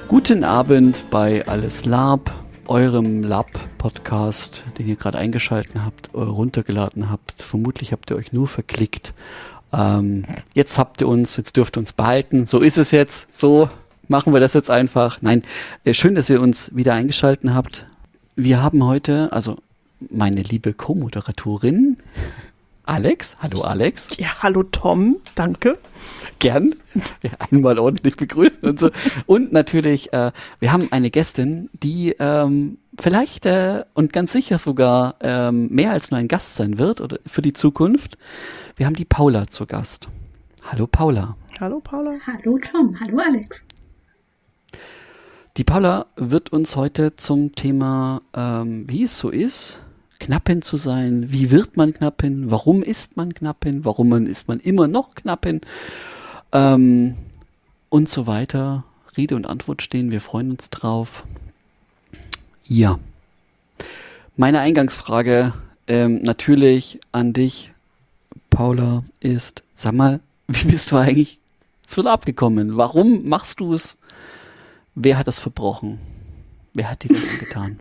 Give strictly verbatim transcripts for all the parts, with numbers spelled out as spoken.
Guten Abend bei Alles Lab, eurem Lab-Podcast, den ihr gerade eingeschaltet habt, oder runtergeladen habt. Vermutlich habt ihr euch nur verklickt. Ähm, jetzt habt ihr uns, jetzt dürft ihr uns behalten. So ist es jetzt, so machen wir das jetzt einfach. Nein, äh, schön, dass ihr uns wieder eingeschaltet habt. Wir haben heute, also meine liebe Co-Moderatorin, Alex. Hallo Alex. Ja, hallo Tom, danke. Gern. Ja, einmal ordentlich begrüßen und so. Und natürlich, äh, wir haben eine Gästin, die ähm, vielleicht äh, und ganz sicher sogar ähm, mehr als nur ein Gast sein wird oder für die Zukunft. Wir haben die Paula zu Gast. Hallo Paula. Hallo Paula. Hallo Tom. Hallo Alex. Die Paula wird uns heute zum Thema, ähm, wie es so ist, Knappin zu sein. Wie wird man Knappin? Warum ist man Knappin? Warum man, ist man immer noch Knappin? Ähm, und so weiter. Rede und Antwort stehen. Wir freuen uns drauf. Ja. Meine Eingangsfrage ähm, natürlich an dich, Paula, ist, sag mal, wie bist du eigentlich zu Lab gekommen? Warum machst du es? Wer hat das verbrochen? Wer hat dir das angetan?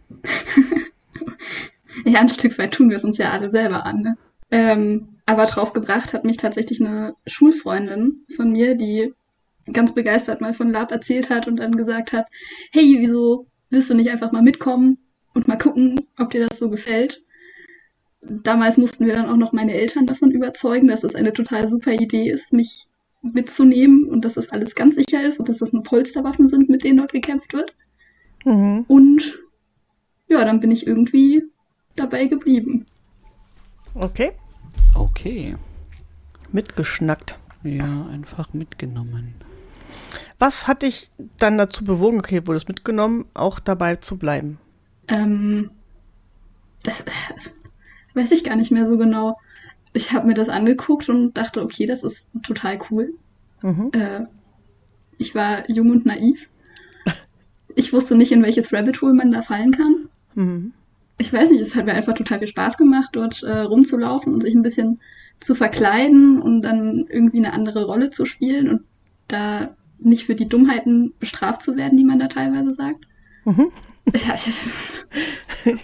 Ja, ein Stück weit tun wir es uns ja alle selber an. Ne? Ähm, aber drauf gebracht hat mich tatsächlich eine Schulfreundin von mir, die ganz begeistert mal von Lab erzählt hat und dann gesagt hat, hey, wieso willst du nicht einfach mal mitkommen und mal gucken, ob dir das so gefällt? Damals mussten wir dann auch noch meine Eltern davon überzeugen, dass es eine total super Idee ist, mich mitzunehmen und dass das alles ganz sicher ist und dass das nur Polsterwaffen sind, mit denen dort gekämpft wird. Mhm. Und ja, dann bin ich irgendwie dabei geblieben. Okay. Okay. Mitgeschnackt. Ja, einfach mitgenommen. Was hat dich dann dazu bewogen, okay, wurde es mitgenommen, auch dabei zu bleiben? Ähm, das äh, weiß ich gar nicht mehr so genau. Ich habe mir das angeguckt und dachte, okay, das ist total cool. Mhm. Äh, ich war jung und naiv. Ich wusste nicht, in welches Rabbit Hole man da fallen kann. Mhm. Ich weiß nicht, es hat mir einfach total viel Spaß gemacht, dort äh, rumzulaufen und sich ein bisschen zu verkleiden und dann irgendwie eine andere Rolle zu spielen und da nicht für die Dummheiten bestraft zu werden, die man da teilweise sagt. Mhm. Ja, ich,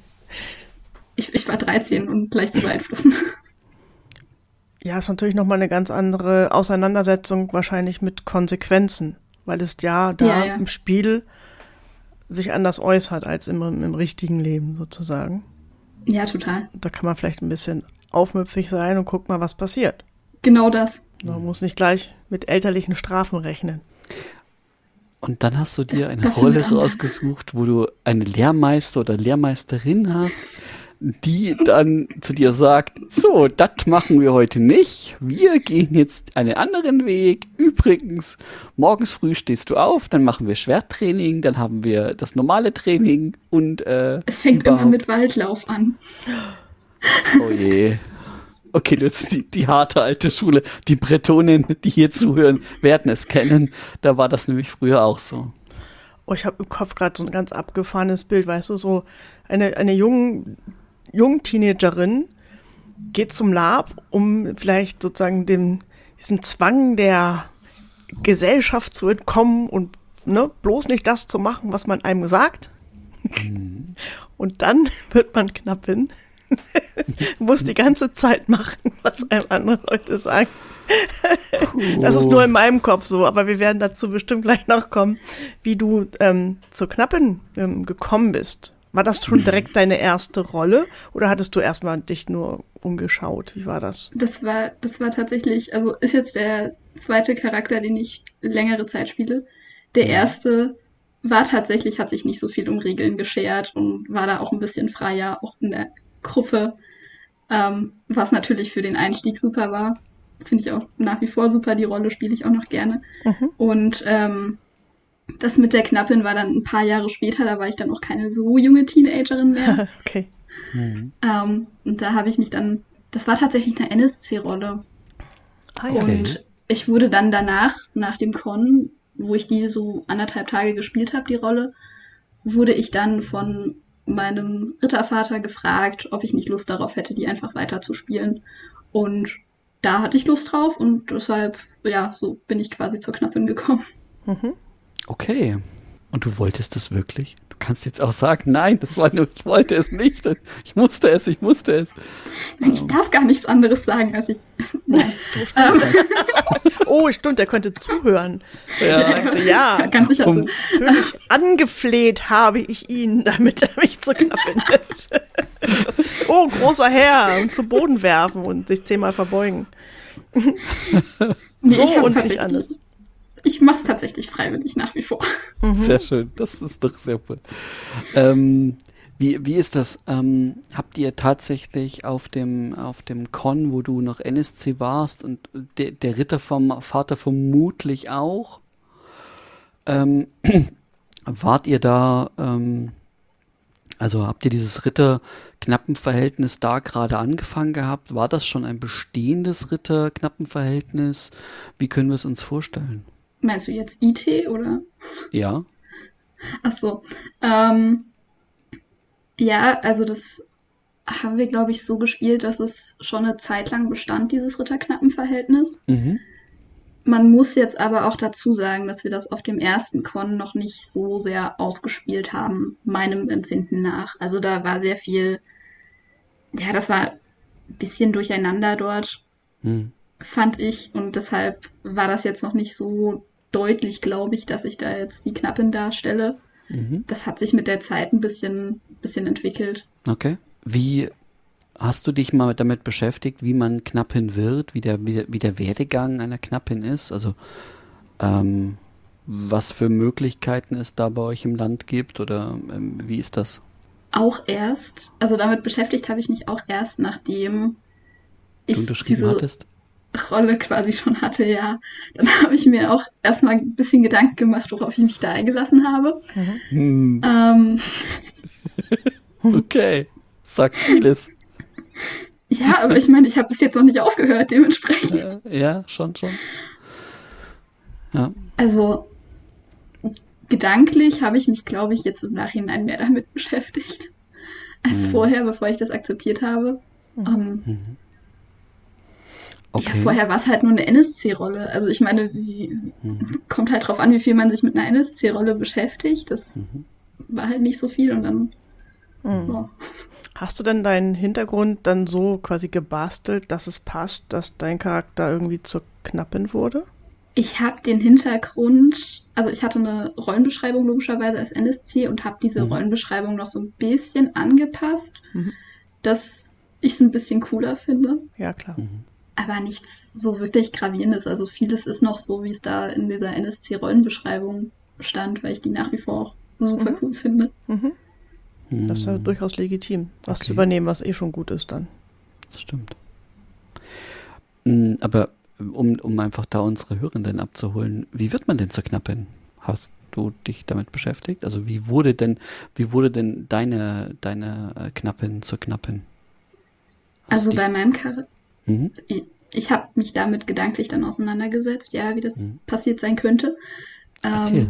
ich, ich war dreizehn und leicht zu beeinflussen. Ja, ist natürlich nochmal eine ganz andere Auseinandersetzung wahrscheinlich mit Konsequenzen, weil es ja da ja, ja. im Spiel sich anders äußert als im, im richtigen Leben sozusagen. Ja, total. Da kann man vielleicht ein bisschen aufmüpfig sein und guck mal, was passiert. Genau das. Man muss nicht gleich mit elterlichen Strafen rechnen. Und dann hast du dir eine Rolle rausgesucht, wo du einen Lehrmeister oder Lehrmeisterin hast, die dann zu dir sagt, so, das machen wir heute nicht. Wir gehen jetzt einen anderen Weg. Übrigens, morgens früh stehst du auf, dann machen wir Schwerttraining, dann haben wir das normale Training und äh, es fängt überhaupt immer mit Waldlauf an. Oh je. Okay, das die, die harte alte Schule. Die Bretonen, die hier zuhören, werden es kennen. Da war das nämlich früher auch so. Oh, ich habe im Kopf gerade so ein ganz abgefahrenes Bild, weißt du, so eine, eine jungen jungen Teenagerin geht zum Lab, um vielleicht sozusagen dem, diesem Zwang der Gesellschaft zu entkommen und ne, bloß nicht das zu machen, was man einem sagt. Mhm. Und dann wird man Knappin. Muss die ganze Zeit machen, was einem andere Leute sagen. Das ist nur in meinem Kopf so, aber wir werden dazu bestimmt gleich noch kommen, wie du ähm, zur Knappin ähm, gekommen bist. War das schon direkt deine erste Rolle oder hattest du erstmal dich nur umgeschaut? Wie war das? Das war, das war tatsächlich, also ist jetzt der zweite Charakter, den ich längere Zeit spiele. Der erste war tatsächlich, hat sich nicht so viel um Regeln geschert und war da auch ein bisschen freier, auch in der Gruppe, ähm, was natürlich für den Einstieg super war. Finde ich auch nach wie vor super, die Rolle spiele ich auch noch gerne. Mhm. Und ähm, das mit der Knappin war dann ein paar Jahre später, da war ich dann auch keine so junge Teenagerin mehr. Okay. Mhm. Ähm, und da habe ich mich dann, das war tatsächlich eine N S C-Rolle. Ah, ja. Und ich wurde dann danach, nach dem Con, wo ich die so anderthalb Tage gespielt habe, die Rolle, wurde ich dann von meinem Rittervater gefragt, ob ich nicht Lust darauf hätte, die einfach weiter zu spielen. Und da hatte ich Lust drauf und deshalb, ja, so bin ich quasi zur Knappin gekommen. Mhm. Okay. Und du wolltest das wirklich? Du kannst jetzt auch sagen, nein, das war nur, ich wollte es nicht. Ich musste es, ich musste es. Nein, ich darf gar nichts anderes sagen, als ich... Nein. ähm. Oh, stimmt, er konnte zuhören. Ja, ja, ganz sicher so. Natürlich angefleht habe ich ihn, damit er mich zu knapp findet. Oh, großer Herr, und zu Boden werfen und sich zehnmal verbeugen. Nee, so ich und nicht anders. Ich mache es tatsächlich freiwillig nach wie vor. Mhm. Sehr schön, das ist doch sehr cool. Ähm, wie, wie ist das? Ähm, habt ihr tatsächlich auf dem, auf dem Con, wo du noch N S C warst und de, der Ritter vom Vater vermutlich auch, ähm, wart ihr da, ähm, also habt ihr dieses Ritter-Knappenverhältnis da gerade angefangen gehabt? War das schon ein bestehendes Ritter-Knappenverhältnis? Wie können wir es uns vorstellen? Meinst du jetzt I T oder? Ja. Ach so. Ähm, ja, also das haben wir, glaube ich, so gespielt, dass es schon eine Zeit lang bestand, dieses Ritterknappenverhältnis. Mhm. Man muss jetzt aber auch dazu sagen, dass wir das auf dem ersten Con noch nicht so sehr ausgespielt haben, meinem Empfinden nach. Also da war sehr viel, ja, das war ein bisschen durcheinander dort, Mhm. fand ich. Und deshalb war das jetzt noch nicht so deutlich, glaube ich, dass ich da jetzt die Knappin darstelle. Mhm. Das hat sich mit der Zeit ein bisschen, bisschen entwickelt. Okay. Wie hast du dich mal damit beschäftigt, wie man Knappin wird, wie der, wie, wie der Werdegang einer Knappin ist? Also ähm, was für Möglichkeiten es da bei euch im Land gibt oder ähm, wie ist das? Auch erst, also damit beschäftigt habe ich mich auch erst, nachdem Du ich unterschrieben diese hattest? Rolle quasi schon hatte, ja. Dann habe ich mir auch erstmal ein bisschen Gedanken gemacht, worauf ich mich da eingelassen habe. Hm. Ähm, Okay, sagt vieles. ja, aber ich meine, ich habe bis jetzt noch nicht aufgehört, dementsprechend. Äh, ja, schon, schon. Ja. Also gedanklich habe ich mich, glaube ich, jetzt im Nachhinein mehr damit beschäftigt, als Hm. vorher, bevor ich das akzeptiert habe. Ähm, Mhm. Okay. Ja, vorher war es halt nur eine N S C-Rolle. Also ich meine, wie, Mhm. kommt halt drauf an, wie viel man sich mit einer N S C-Rolle beschäftigt. Das Mhm. war halt nicht so viel und dann, Mhm. ja. Hast du denn deinen Hintergrund dann so quasi gebastelt, dass es passt, dass dein Charakter irgendwie zur Knappin wurde? Ich habe den Hintergrund, also ich hatte eine Rollenbeschreibung logischerweise als N S C und habe diese Mhm. Rollenbeschreibung noch so ein bisschen angepasst, Mhm. dass ich es ein bisschen cooler finde. Ja, klar. Mhm. Aber nichts so wirklich Gravierendes. Also vieles ist noch so, wie es da in dieser N S C-Rollenbeschreibung stand, weil ich die nach wie vor auch super Mhm. cool finde. Mhm. Das ist ja Mhm. durchaus legitim, was Okay. zu übernehmen, was eh schon gut ist dann. Das stimmt. Mm, Aber um, um einfach da unsere Hörenden abzuholen, wie wird man denn zur Knappin? Hast du dich damit beschäftigt? Also wie wurde denn, wie wurde denn deine, deine äh, Knappin zur Knappin? Hast Also du bei dich- meinem Charakter, Mhm. ich, ich habe mich damit gedanklich dann auseinandergesetzt, ja, wie das Mhm. passiert sein könnte. Erzähl.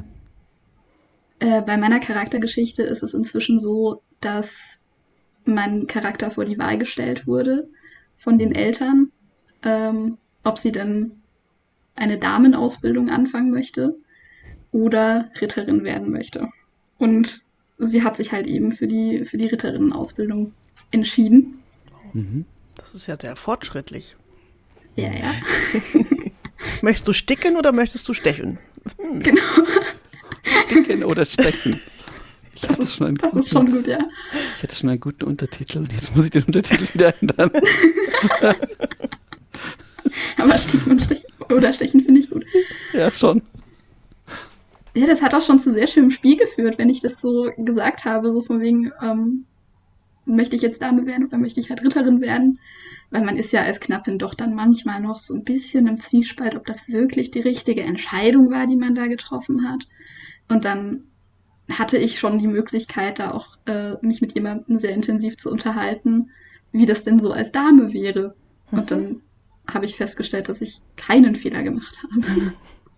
Äh, bei meiner Charaktergeschichte ist es inzwischen so, dass mein Charakter vor die Wahl gestellt wurde von den Eltern, ähm, ob sie denn eine Damenausbildung anfangen möchte oder Ritterin werden möchte. Und sie hat sich halt eben für die, für die Ritterinnen-Ausbildung entschieden. Mhm. Das ist ja sehr fortschrittlich. Ja, ja, Möchtest du sticken oder möchtest du stechen? genau. Dicken oder stechen? Ich Das hatte, ist, schon einen das guten, ist schon gut, ja. ich hatte schon einen guten Untertitel und jetzt muss ich den Untertitel wieder ändern. Aber Stechen und Stechen oder Stechen finde ich gut. Ja, schon. Ja, das hat auch schon zu sehr schönem Spiel geführt, wenn ich das so gesagt habe, so von wegen, ähm, möchte ich jetzt Dame werden oder möchte ich halt Ritterin werden? Weil man ist ja als Knappin doch dann manchmal noch so ein bisschen im Zwiespalt, ob das wirklich die richtige Entscheidung war, die man da getroffen hat. Und dann hatte ich schon die Möglichkeit, da auch äh, mich mit jemandem sehr intensiv zu unterhalten, wie das denn so als Dame wäre. Und dann habe ich festgestellt, dass ich keinen Fehler gemacht habe.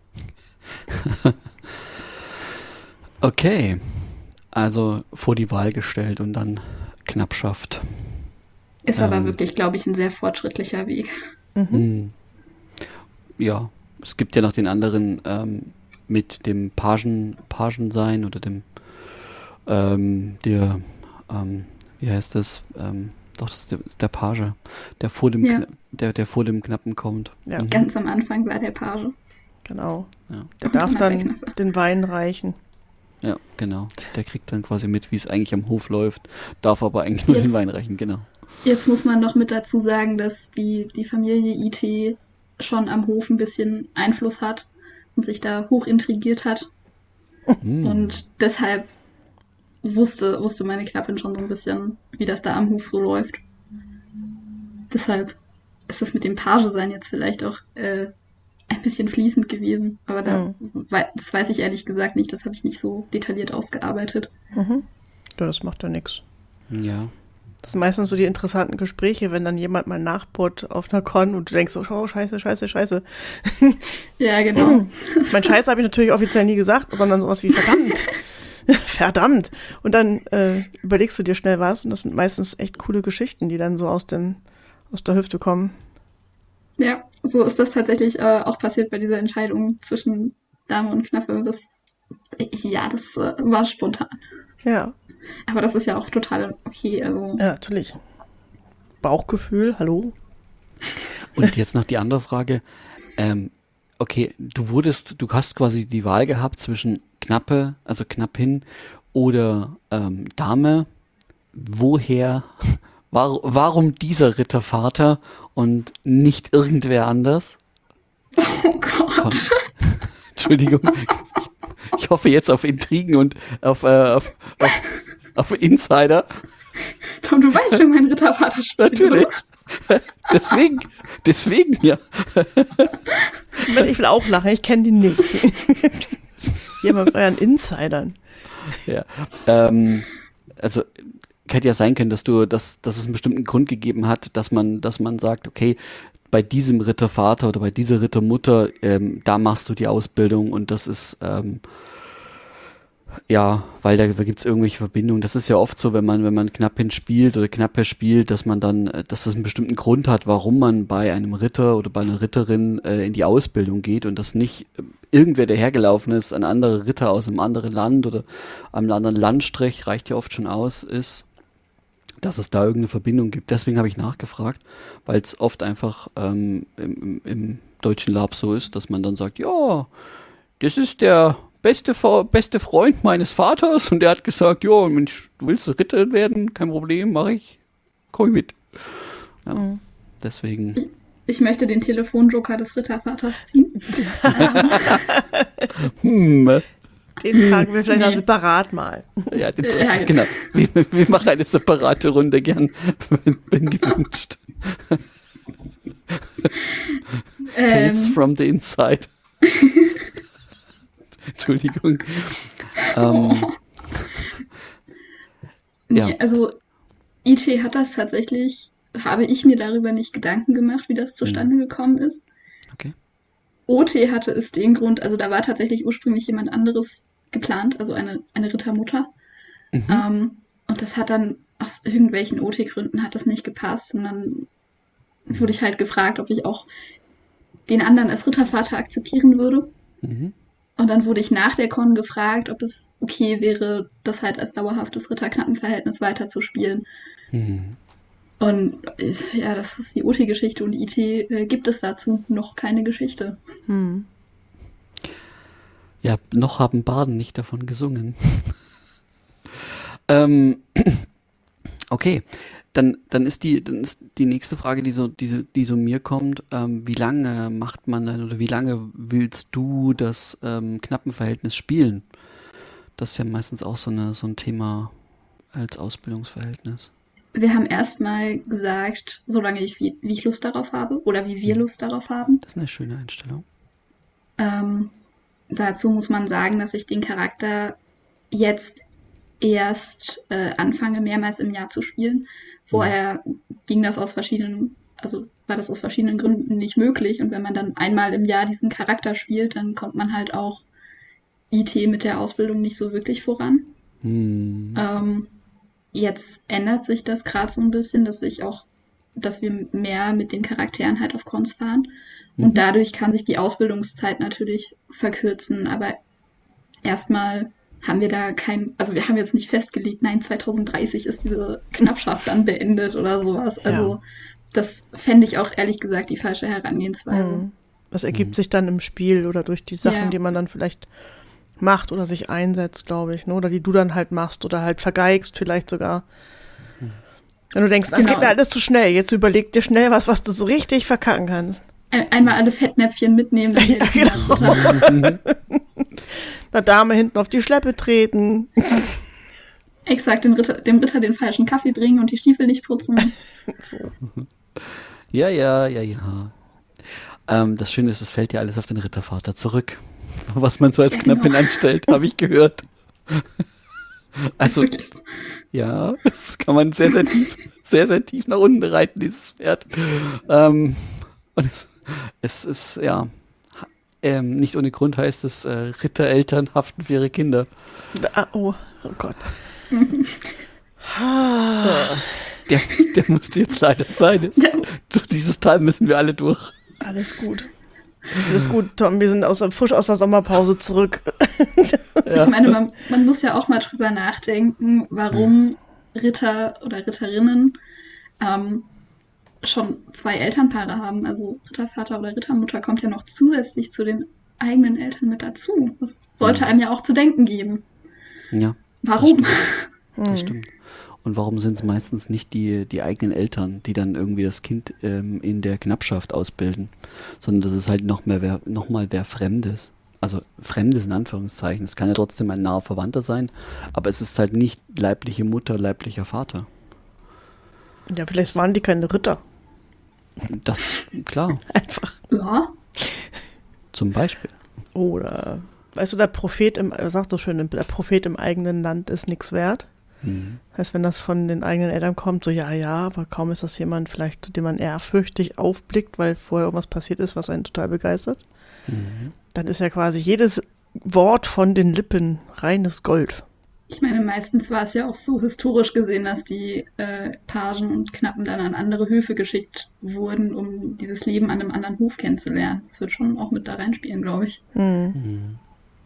Okay. Also vor die Wahl gestellt und dann Knappschaft. Ist aber Ähm. wirklich, glaube ich, ein sehr fortschrittlicher Weg. Hm. Ja, es gibt ja noch den anderen ähm, mit dem Pagen, Pagen sein oder dem, ähm, der, ähm, wie heißt das, ähm, doch, das ist der, ist der Page, der vor dem, Ja. Kna- der, der vor dem Knappen kommt. Ja. Mhm. Ganz am Anfang war der Page. Genau. Ja. Der Und darf dann hat der dann Knappe. den Wein reichen. Ja, genau. Der kriegt dann quasi mit, wie es eigentlich am Hof läuft, darf aber eigentlich nur Jetzt- den Wein reichen, genau. Jetzt muss man noch mit dazu sagen, dass die, die Familie I T schon am Hof ein bisschen Einfluss hat und sich da hoch intrigiert hat. Hm. Und deshalb wusste, wusste meine Knappin schon so ein bisschen, wie das da am Hof so läuft. Deshalb ist das mit dem Page-Sein jetzt vielleicht auch äh, ein bisschen fließend gewesen. Aber da, wei- das weiß ich ehrlich gesagt nicht. Das habe ich nicht so detailliert ausgearbeitet. Mhm. Ja, das macht ja nichts. Ja. Das sind meistens so die interessanten Gespräche, wenn dann jemand mal nachbohrt auf einer Con und du denkst so, oh, scheiße, scheiße, scheiße. Ja, genau. Mein Scheiße habe ich natürlich offiziell nie gesagt, sondern sowas wie verdammt. Verdammt. Und dann äh, überlegst du dir schnell was und das sind meistens echt coole Geschichten, die dann so aus dem, aus der Hüfte kommen. Ja, so ist das tatsächlich äh, auch passiert bei dieser Entscheidung zwischen Dame und Knappe. Das, ja, das äh, war spontan. Ja, Aber das ist ja auch total okay. Also, ja, natürlich. Bauchgefühl, hallo? Und jetzt noch die andere Frage. Ähm, okay, du wurdest, du hast quasi die Wahl gehabt zwischen Knappe, also Knappin oder ähm, Dame. Woher, war, warum dieser Rittervater und nicht irgendwer anders? oh Gott. Komm. Entschuldigung. Ich, ich hoffe jetzt auf Intrigen und auf, äh, auf, auf, auf Insider. Tom, du weißt, wer mein Rittervater spielt. Natürlich. oder? Deswegen, deswegen ja. Ich will auch lachen, ich kenne die nicht. Hier mal mit euren Insidern. Ja. Ähm, also hätte ja sein können, dass du, dass, dass es einen bestimmten Grund gegeben hat, dass man, dass man sagt, okay, bei diesem Rittervater oder bei dieser Rittermutter, ähm, da machst du die Ausbildung und das ist ähm, ja, weil da, da gibt es irgendwelche Verbindungen. Das ist ja oft so, wenn man, wenn man Knappin spielt oder Knappe spielt, dass man dann, äh, dass das einen bestimmten Grund hat, warum man bei einem Ritter oder bei einer Ritterin äh, in die Ausbildung geht und dass nicht äh, irgendwer, der hergelaufen ist, ein anderer Ritter aus einem anderen Land oder einem anderen Landstrich, reicht ja oft schon aus, ist, dass es da irgendeine Verbindung gibt. Deswegen habe ich nachgefragt, weil es oft einfach ähm, im, im, im deutschen Lab so ist, dass man dann sagt, ja, das ist der beste, beste Freund meines Vaters und der hat gesagt, ja, Mensch, du willst Ritter werden? Kein Problem, mache ich. Komm ich mit. Ja, Mhm. deswegen. Ich möchte den Telefonjoker des Rittervaters ziehen. Hm, Den fragen wir vielleicht Nee. noch separat mal. ja, den, Ja, genau. Wir, wir machen eine separate Runde gern, wenn, wenn gewünscht. Tales Ähm, from the inside. Entschuldigung. Ähm, ja. nee, also I T hat das tatsächlich, habe ich mir darüber nicht Gedanken gemacht, wie das zustande gekommen ist. Okay. O T hatte es den Grund, also da war tatsächlich ursprünglich jemand anderes geplant, also eine, eine Rittermutter. Mhm. Ähm, und das hat dann aus irgendwelchen O T-Gründen hat das nicht gepasst. Und dann wurde ich halt gefragt, ob ich auch den anderen als Rittervater akzeptieren würde. Mhm. Und dann wurde ich nach der Con gefragt, ob es okay wäre, das halt als dauerhaftes Ritter-Knappen-Verhältnis weiterzuspielen. Mhm. Und äh, ja, das ist die O T-Geschichte und I T äh, gibt es dazu noch keine Geschichte. Hm. Ja, noch haben Barden nicht davon gesungen. ähm, okay, dann, dann ist die, dann ist die nächste Frage, die so, die, die so mir kommt, ähm, wie lange macht man denn oder wie lange willst du das ähm, Knappenverhältnis spielen? Das ist ja meistens auch so eine, so ein Thema als Ausbildungsverhältnis. Wir haben erstmal gesagt, solange ich, wie, wie ich Lust darauf habe oder wie wir Lust darauf haben. Das ist eine schöne Einstellung. Ähm, dazu muss man sagen, dass ich den Charakter jetzt erst äh, anfange, mehrmals im Jahr zu spielen. Vorher ging das aus verschiedenen, also war das aus verschiedenen Gründen nicht möglich. Und wenn man dann einmal im Jahr diesen Charakter spielt, dann kommt man halt auch I T mit der Ausbildung nicht so wirklich voran. Hm. Ähm, jetzt ändert sich das gerade so ein bisschen, dass ich auch, dass wir mehr mit den Charakteren halt auf Cons fahren Und dadurch kann sich die Ausbildungszeit natürlich verkürzen. Aber erstmal haben wir da kein, also wir haben jetzt nicht festgelegt, nein, zwanzig dreißig ist diese Knappschaft dann beendet oder sowas. Also ja. Das fände ich auch ehrlich gesagt die falsche Herangehensweise. Das ergibt mhm. sich dann im Spiel oder durch die Sachen, ja. die man dann vielleicht macht oder sich einsetzt, glaube ich, ne? Oder die du dann halt machst oder halt vergeigst vielleicht sogar. Mhm. Wenn du denkst, das genau. geht mir alles zu schnell, jetzt überleg dir schnell was, was du so richtig verkacken kannst. Ein, einmal alle Fettnäpfchen mitnehmen. Dann ja, genau. Einer Dame hinten auf die Schleppe treten. Exakt, den Ritter, dem Ritter den falschen Kaffee bringen und die Stiefel nicht putzen. So. Ja, ja, ja, ja. Ähm, das Schöne ist, es fällt ja alles auf den Rittervater zurück. Was man so als ja, Knappin genau. anstellt, habe ich gehört. Also, ja, das kann man sehr, sehr tief, sehr, sehr tief nach unten reiten, dieses Pferd. Ähm, und es, es ist, ja, ähm, nicht ohne Grund heißt es, äh, Rittereltern haften für ihre Kinder. Ah, oh, oh Gott. der, der musste jetzt leider sein. Das, durch dieses Tal müssen wir alle durch. Alles gut. Alles gut, Tom, wir sind aus, frisch aus der Sommerpause zurück. Ja. Ich meine, man, man muss ja auch mal drüber nachdenken, warum Ritter oder Ritterinnen ähm, schon zwei Elternpaare haben. Also Rittervater oder Rittermutter kommt ja noch zusätzlich zu den eigenen Eltern mit dazu. Das sollte einem ja auch zu denken geben. Ja. Warum? Das stimmt. Das stimmt. Und warum sind es meistens nicht die, die eigenen Eltern, die dann irgendwie das Kind ähm, in der Knappschaft ausbilden, sondern das ist halt noch, mehr wer, noch mal wer Fremdes. Also Fremdes in Anführungszeichen. Es kann ja trotzdem ein naher Verwandter sein, aber es ist halt nicht leibliche Mutter, leiblicher Vater. Ja, vielleicht waren die keine Ritter. Das, klar. Einfach. Ja. Zum Beispiel. Oder, weißt du, der Prophet, im, er sagt so schön, der Prophet im eigenen Land ist nichts wert. Mhm. Das heißt, wenn das von den eigenen Eltern kommt, so ja, ja, aber kaum ist das jemand vielleicht, zu dem man ehrfürchtig aufblickt, weil vorher irgendwas passiert ist, was einen total begeistert, mhm. dann ist ja quasi jedes Wort von den Lippen reines Gold. Ich meine, meistens war es ja auch so historisch gesehen, dass die äh, Pagen und Knappen dann an andere Höfe geschickt wurden, um dieses Leben an einem anderen Hof kennenzulernen. Das wird schon auch mit da reinspielen, glaube ich. Mhm.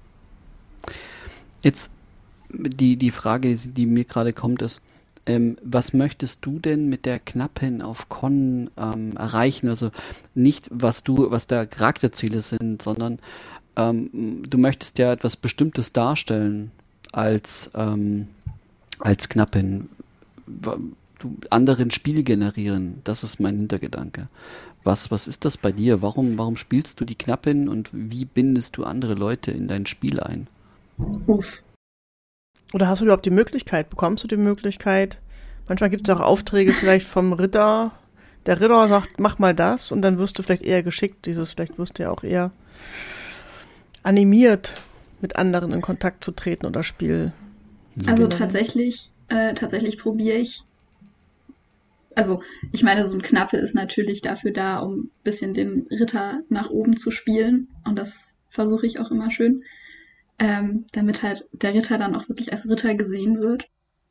Jetzt die, die Frage, die mir gerade kommt, ist, ähm, was möchtest du denn mit der Knappin auf Con ähm, erreichen? Also nicht, was du, was da Charakterziele sind, sondern ähm, du möchtest ja etwas Bestimmtes darstellen als, ähm, als Knappin. Du, anderen Spiel generieren, das ist mein Hintergedanke. Was, was ist das bei dir? Warum, warum spielst du die Knappin und wie bindest du andere Leute in dein Spiel ein? Uff. Oder hast du überhaupt die Möglichkeit? Bekommst du die Möglichkeit? Manchmal gibt es auch Aufträge vielleicht vom Ritter. Der Ritter sagt, mach mal das und dann wirst du vielleicht eher geschickt. Dieses, vielleicht wirst du ja auch eher animiert, mit anderen in Kontakt zu treten oder Spiel. Also tatsächlich, äh, tatsächlich probiere ich. Also ich meine, so ein Knappe ist natürlich dafür da, um ein bisschen den Ritter nach oben zu spielen. Und das versuche ich auch immer schön. Ähm, damit halt der Ritter dann auch wirklich als Ritter gesehen wird.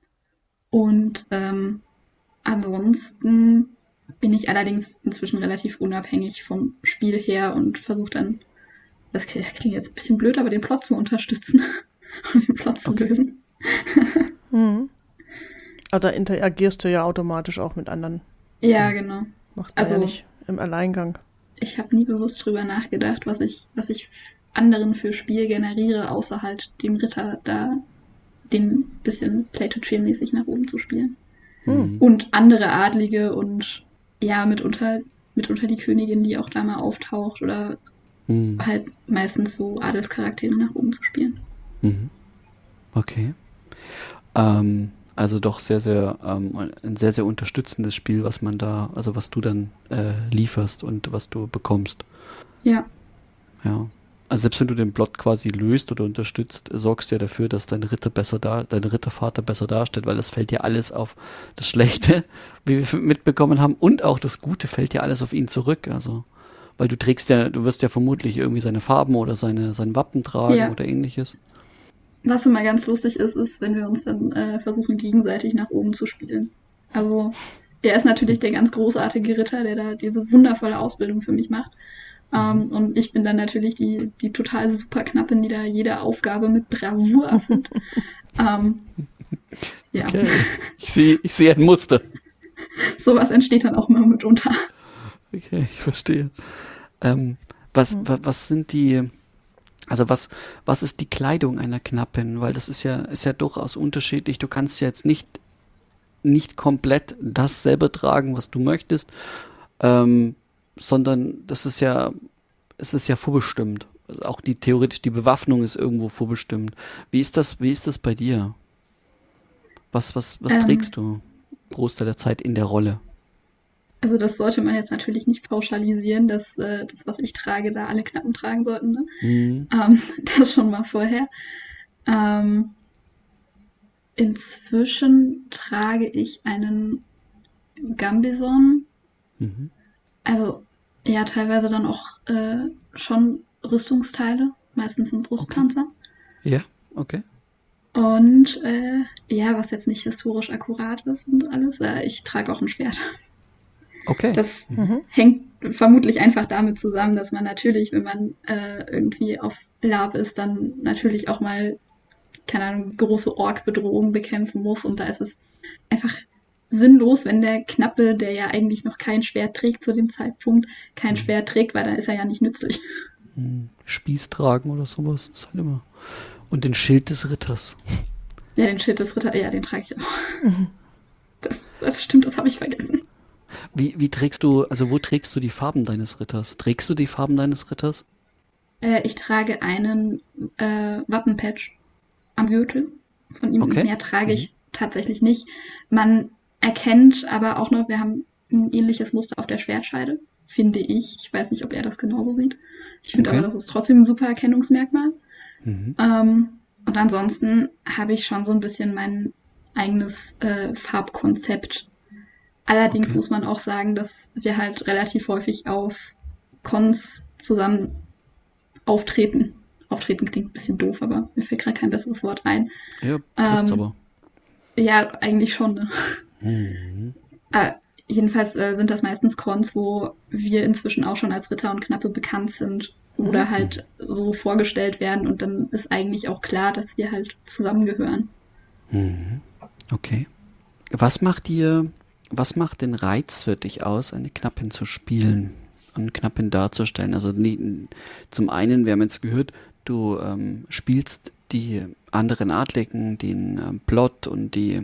Und ähm, ansonsten bin ich allerdings inzwischen relativ unabhängig vom Spiel her und versuche dann, das, das klingt jetzt ein bisschen blöd, aber den Plot zu unterstützen und den Plot zu okay. lösen. Mhm. Aber da interagierst du ja automatisch auch mit anderen. Ja, genau. Macht man also, ja nicht im Alleingang. Ich habe nie bewusst drüber nachgedacht, was ich, was ich anderen für Spiel generiere, außer halt dem Ritter da den bisschen Play-to-Chill-mäßig nach oben zu spielen. Hm. Und andere Adlige und ja, mitunter, mitunter die Königin, die auch da mal auftaucht oder hm. halt meistens so Adelscharaktere nach oben zu spielen. Mhm. Okay. Ähm, also doch sehr, sehr, ähm, ein sehr, sehr unterstützendes Spiel, was man da, also was du dann äh, lieferst und was du bekommst. Ja. Ja. Also selbst wenn du den Plot quasi löst oder unterstützt, sorgst du ja dafür, dass dein Ritter besser da, dein Rittervater besser dasteht, weil das fällt ja alles auf das Schlechte, wie wir mitbekommen haben, und auch das Gute fällt ja alles auf ihn zurück. Also, weil du trägst ja, du wirst ja vermutlich irgendwie seine Farben oder seine, sein Wappen tragen ja. oder ähnliches. Was immer ganz lustig ist, ist, wenn wir uns dann äh, versuchen, gegenseitig nach oben zu spielen. Also, er ist natürlich der ganz großartige Ritter, der da diese wundervolle Ausbildung für mich macht. Ähm, und ich bin dann natürlich die, die total super Knappin, die da jede Aufgabe mit Bravour erfüllt. ähm, ja. Okay. Ich sehe ich sehe ein Muster. Sowas entsteht dann auch mal mitunter. Okay, ich verstehe. Ähm, was, mhm. wa, was sind die, also was, was ist die Kleidung einer Knappin? Weil das ist ja, ist ja durchaus unterschiedlich. Du kannst ja jetzt nicht, nicht komplett das selber tragen, was du möchtest, ähm, sondern das ist ja, es ist ja vorbestimmt. Also auch die, theoretisch die Bewaffnung ist irgendwo vorbestimmt. Wie ist das, wie ist das bei dir? Was, was, was ähm, trägst du Großteil der Zeit in der Rolle? Also das sollte man jetzt natürlich nicht pauschalisieren, dass äh, das, was ich trage, da alle Knappen tragen sollten. Ne? Mhm. Ähm, das schon mal vorher. Ähm, inzwischen trage ich einen Gambison. Mhm. Also ja, teilweise dann auch äh, schon Rüstungsteile, meistens ein Brustpanzer. Okay. Ja, okay. Und äh, ja, was jetzt nicht historisch akkurat ist und alles, äh, ich trage auch ein Schwert. Okay. Das mhm. hängt vermutlich einfach damit zusammen, dass man natürlich, wenn man äh, irgendwie auf Lab ist, dann natürlich auch mal, keine Ahnung, große Ork-Bedrohungen bekämpfen muss. Und da ist es einfach sinnlos, wenn der Knappe, der ja eigentlich noch kein Schwert trägt zu dem Zeitpunkt, kein mhm. Schwert trägt, weil dann ist er ja nicht nützlich. Spieß tragen oder sowas ist halt immer. Und den Schild des Ritters. Ja, den Schild des Ritters, ja, den trage ich auch. Mhm. Das, das stimmt, das habe ich vergessen. Wie, wie trägst du, also wo trägst du die Farben deines Ritters? Trägst du die Farben deines Ritters? Äh, ich trage einen äh, Wappenpatch am Gürtel von ihm. Okay. Mehr trage ich mhm. tatsächlich nicht. Man erkennt aber auch noch, wir haben ein ähnliches Muster auf der Schwertscheide, finde ich. Ich weiß nicht, ob er das genauso sieht. Ich finde okay. aber, das ist trotzdem ein super Erkennungsmerkmal. Mhm. Ähm, und ansonsten habe ich schon so ein bisschen mein eigenes äh, Farbkonzept. Allerdings okay. muss man auch sagen, dass wir halt relativ häufig auf Cons zusammen auftreten. Auftreten klingt ein bisschen doof, aber mir fällt gerade kein besseres Wort ein. Ja, trifft's ähm, aber. Ja, eigentlich schon, ne? Mhm. äh, jedenfalls äh, sind das meistens Cons, wo wir inzwischen auch schon als Ritter und Knappe bekannt sind oder mhm. halt so vorgestellt werden und dann ist eigentlich auch klar, dass wir halt zusammengehören. Mhm. Okay. Was macht dir, was macht den Reiz für dich aus, eine Knappin zu spielen und Knappin darzustellen? Also nie, zum einen, wir haben jetzt gehört, du ähm, spielst die anderen Adligen, den ähm, Plot und die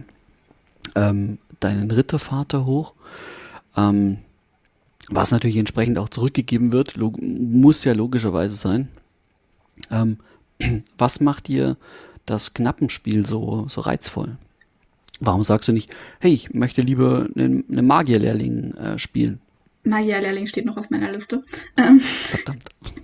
ähm, deinen Rittervater hoch, ähm, was natürlich entsprechend auch zurückgegeben wird, log- muss ja logischerweise sein. Ähm, was macht dir das Knappenspiel so, so reizvoll? Warum sagst du nicht, hey, ich möchte lieber einen, einen Magierlehrling äh, spielen? Magierlehrling steht noch auf meiner Liste. Ähm. Verdammt.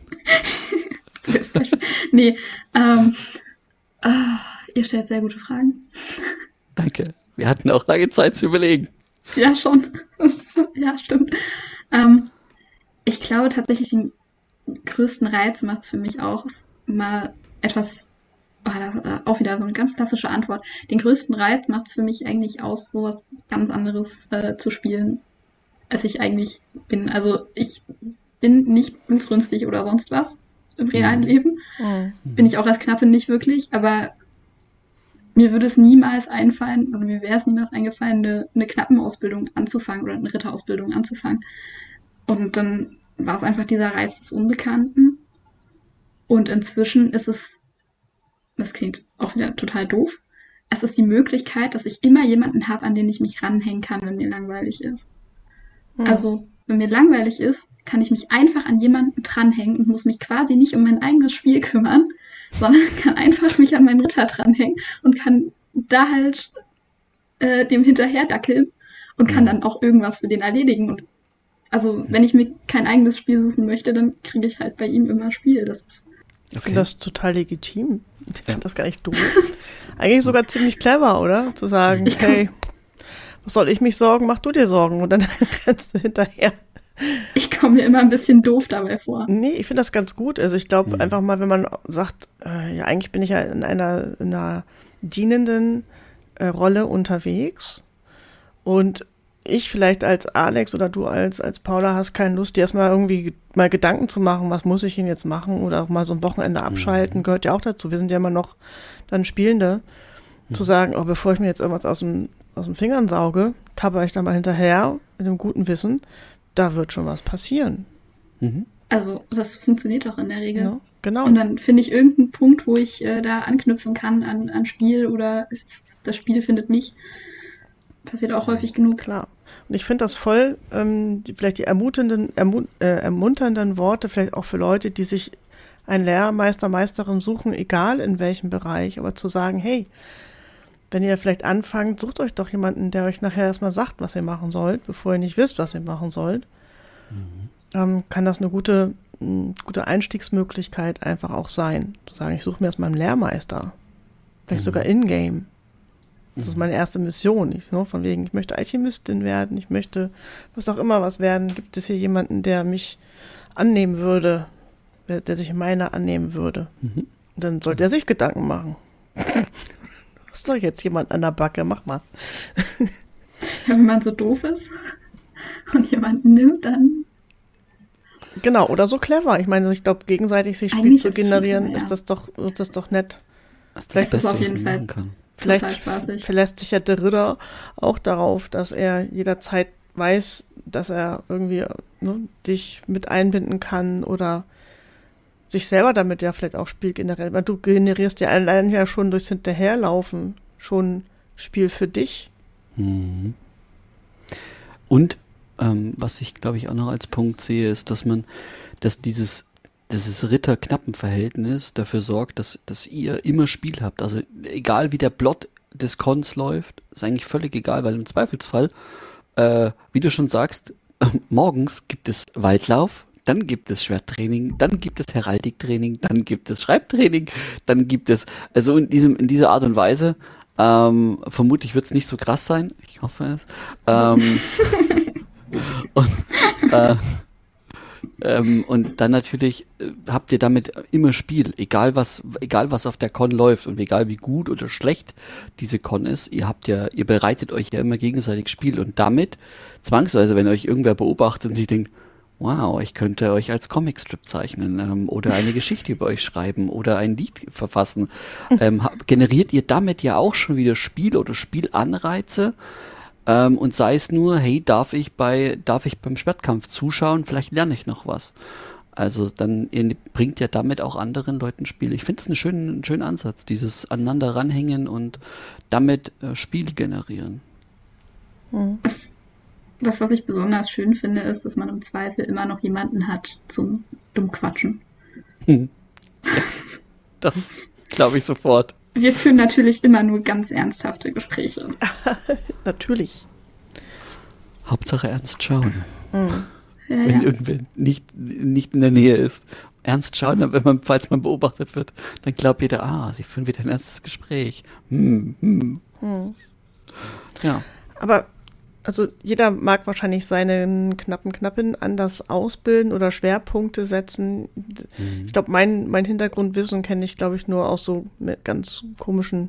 nee, ähm, oh, ihr stellt sehr gute Fragen. Danke. Wir hatten auch lange Zeit zu überlegen. Ja, schon. Ja, stimmt. Ähm, ich glaube tatsächlich, den größten Reiz macht es für mich auch, ist mal etwas, oh, das, äh, auch wieder so eine ganz klassische Antwort. Den größten Reiz macht es für mich eigentlich aus, sowas ganz anderes äh, zu spielen, als ich eigentlich bin. Also ich bin nicht blutrünstig oder sonst was im realen mhm. Leben. Mhm. Bin ich auch als Knappe nicht wirklich, aber mir würde es niemals einfallen, oder mir wäre es niemals eingefallen, eine, eine Knappenausbildung anzufangen oder eine Ritterausbildung anzufangen. Und dann war es einfach dieser Reiz des Unbekannten. Und inzwischen ist es, das klingt auch wieder total doof, es ist die Möglichkeit, dass ich immer jemanden habe, an den ich mich ranhängen kann, wenn mir langweilig ist. Mhm. Also, wenn mir langweilig ist, kann ich mich einfach an jemanden dranhängen und muss mich quasi nicht um mein eigenes Spiel kümmern, sondern kann einfach mich an meinen Ritter dranhängen und kann da halt äh, dem hinterherdackeln und kann dann auch irgendwas für den erledigen. Und also, wenn ich mir kein eigenes Spiel suchen möchte, dann kriege ich halt bei ihm immer Spiel. Das ist ich okay. finde das total legitim. Ich finde ja. das gar nicht doof. Eigentlich sogar ziemlich clever, oder? Zu sagen, ich hey, was soll ich mich sorgen, mach du dir Sorgen und dann rennst du hinterher. Ich komme mir immer ein bisschen doof dabei vor. Nee, ich finde das ganz gut. Also ich glaube mhm. einfach mal, wenn man sagt, äh, ja eigentlich bin ich ja in einer, in einer dienenden äh, Rolle unterwegs und ich vielleicht als Alex oder du als, als Paula hast keine Lust, dir erstmal irgendwie mal Gedanken zu machen, was muss ich denn jetzt machen oder auch mal so ein Wochenende abschalten, mhm. gehört ja auch dazu. Wir sind ja immer noch dann Spielende, mhm. zu sagen, oh, bevor ich mir jetzt irgendwas aus dem, aus den Fingern sauge, tappe ich da mal hinterher mit dem guten Wissen, da wird schon was passieren. Mhm. Also das funktioniert doch in der Regel. Ja, genau. Und dann finde ich irgendeinen Punkt, wo ich äh, da anknüpfen kann an, an Spiel oder ist, das Spiel findet mich. Passiert auch häufig genug. Klar. Und ich finde das voll, ähm, die, vielleicht die ermuntenden, ermu äh, ermunternden Worte, vielleicht auch für Leute, die sich einen Lehrmeister, Meisterin suchen, egal in welchem Bereich, aber zu sagen, hey, wenn ihr vielleicht anfangt, sucht euch doch jemanden, der euch nachher erstmal sagt, was ihr machen sollt, bevor ihr nicht wisst, was ihr machen sollt. Mhm. Ähm, kann das eine gute, eine gute Einstiegsmöglichkeit einfach auch sein. Zu sagen, ich suche mir erstmal einen Lehrmeister. Vielleicht mhm. sogar in-game. Das ist meine erste Mission. Ich, ne, von wegen, ich möchte Alchemistin werden, ich möchte was auch immer was werden. Gibt es hier jemanden, der mich annehmen würde, der, der sich meiner annehmen würde? Mhm. Und dann sollte er sich Gedanken machen. Was ist doch jetzt jemand an der Backe? Mach mal. Ja, wenn man so doof ist und jemanden nimmt, dann... Genau, oder so clever. Ich meine, ich glaube, gegenseitig sich Spiel zu generieren, schon, ja. ist das doch, ist das doch nett. Das ist das Beste, auf jeden Fall. Kann. Vielleicht verlässt sich ja der Ritter auch darauf, dass er jederzeit weiß, dass er irgendwie ne, dich mit einbinden kann oder sich selber damit ja vielleicht auch Spiel generiert. Weil du generierst ja allein ja schon durchs Hinterherlaufen schon Spiel für dich. Mhm. Und ähm, was ich, glaube ich, auch noch als Punkt sehe, ist, dass man, dass dieses dieses Ritter-Knappen-Verhältnis dafür sorgt, dass, dass ihr immer Spiel habt. Also egal wie der Plot des Cons läuft, ist eigentlich völlig egal, weil im Zweifelsfall, äh, wie du schon sagst, äh, morgens gibt es Waldlauf, dann gibt es Schwerttraining, dann gibt es Heraldiktraining, dann gibt es Schreibtraining, dann gibt es, also in diesem, in dieser Art und Weise, ähm, vermutlich wird es nicht so krass sein, ich hoffe es, ähm, und, äh, Ähm, und dann natürlich äh, habt ihr damit immer Spiel, egal was, egal was auf der Con läuft und egal wie gut oder schlecht diese Con ist, ihr habt ja, ihr bereitet euch ja immer gegenseitig Spiel und damit zwangsweise, wenn euch irgendwer beobachtet und sich denkt, wow, ich könnte euch als Comicstrip zeichnen ähm, oder eine Geschichte über euch schreiben oder ein Lied verfassen, ähm, generiert ihr damit ja auch schon wieder Spiel oder Spielanreize. Ähm, und sei es nur, hey, darf ich bei, darf ich beim Schwertkampf zuschauen, vielleicht lerne ich noch was. Also dann, ihr bringt ja damit auch anderen Leuten Spiel. Ich finde es einen schönen, einen schönen Ansatz, dieses aneinander ranhängen und damit äh, Spiel generieren. Das, das, was ich besonders schön finde, ist, dass man im Zweifel immer noch jemanden hat zum Dummquatschen. Hm. Ja, das glaube ich sofort. Wir führen natürlich immer nur ganz ernsthafte Gespräche. Natürlich. Hauptsache ernst schauen. Mhm. Ja, wenn ja. irgendwer nicht, nicht in der Nähe ist. Ernst schauen, wenn man, falls man beobachtet wird, dann glaubt jeder, ah, sie führen wieder ein ernstes Gespräch. Hm, hm. Mhm. Ja. Aber also jeder mag wahrscheinlich seinen knappen Knappen anders ausbilden oder Schwerpunkte setzen. Mhm. Ich glaube, mein, mein Hintergrundwissen kenne ich, glaube ich, nur aus so mit ganz komischen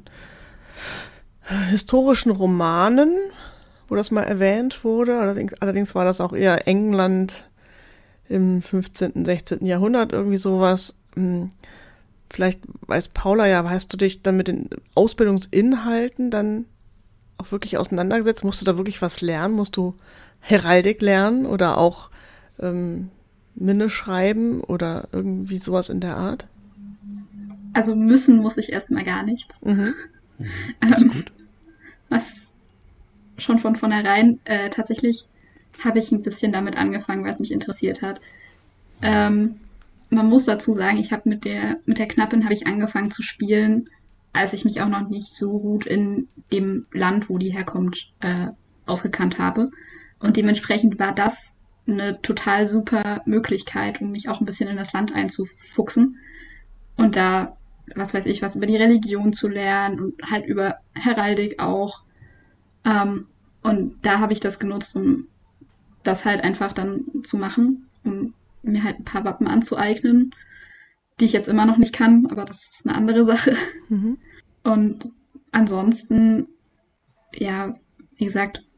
historischen Romanen, wo das mal erwähnt wurde. Allerdings, allerdings war das auch eher England im fünfzehnten, sechzehnten Jahrhundert, irgendwie sowas. Vielleicht weiß Paula ja, hast du dich dann mit den Ausbildungsinhalten dann auch wirklich auseinandergesetzt? Musst du da wirklich was lernen? Musst du Heraldik lernen oder auch ähm, Minne schreiben oder irgendwie sowas in der Art? Also müssen muss ich erstmal gar nichts. Mhm. Das ist gut. Was schon von vornherein, äh, tatsächlich habe ich ein bisschen damit angefangen, was mich interessiert hat. Ähm, man muss dazu sagen, ich habe mit der, mit der Knappin habe ich angefangen zu spielen, als ich mich auch noch nicht so gut in dem Land, wo die herkommt, äh, ausgekannt habe. Und dementsprechend war das eine total super Möglichkeit, um mich auch ein bisschen in das Land einzufuchsen. Und da, was weiß ich, was über die Religion zu lernen und halt über Heraldik auch. Ähm, und da habe ich das genutzt, um das halt einfach dann zu machen, um mir halt ein paar Wappen anzueignen, die ich jetzt immer noch nicht kann, aber das ist eine andere Sache. Mhm. Und ansonsten, ja, wie gesagt,